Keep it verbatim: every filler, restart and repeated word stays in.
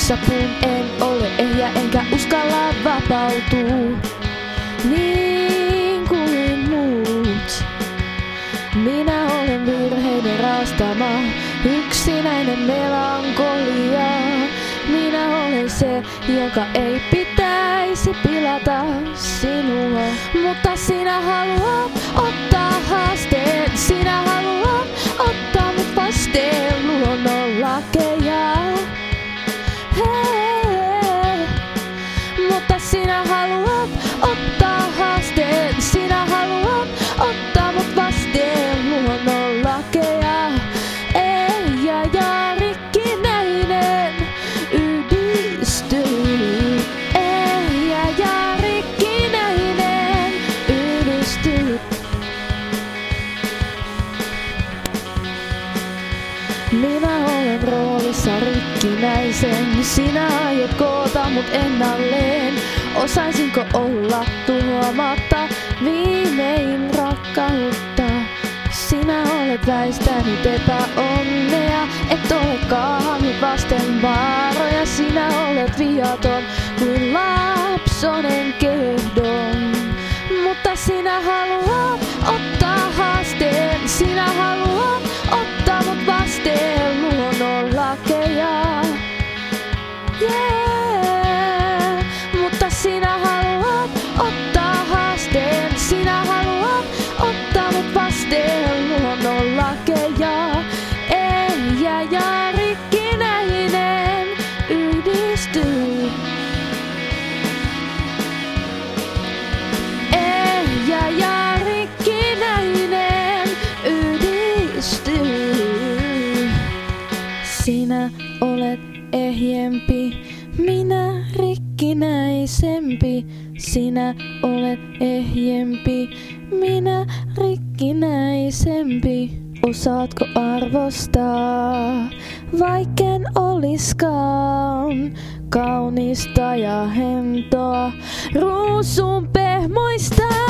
oksapuun en ole ehjä enkä uskalla vapautua. Niin kuin muut. Minä olen virheiden raastama, yksinäinen melankolia. Minä olen se, joka ei pitäisi pilata sinua. Mutta sinä haluat ottaa haasteen, sinä haluat ottaa mut vasteen luonnonlakeja. Hei, mutta sinä haluat ottaa haasteen, sinä haluat ottaa mut vasteen luonnonlakeja. Ei ja ja rikkinäinen yhdistyy. Ei ja ja rikkinäinen yhdistyy. Minä olen roolissa rikkinäisen. Sinä aiot koota mut ennalleen. Osaisinko olla tuhoamatta viimein rakkautta? Sinä olet väistänyt epäonnea, et ole kaahannut vasten vaaroja. Sinä olet viaton kuin lapsonen kehdon. Mutta sinä haluat ottaa haasteen, sinä haluat ottaa mut vasteen luonnonlakeja. Yeah. Mutta sinä haluat ottaa haasteen, sinä haluat ottaa mut vasteen luonnonlakeja. Ei ja ja rikkinäinen yhdistyy. Ei ja ja rikkinäinen yhdistyy. Sinä olet ehjempi, minä rikkinäisempi. Sinä olet ehjempi, minä rikkinäisempi. Osaatko arvostaa, vaikken oliskaan kaunista ja hentoa ruusun pehmoista?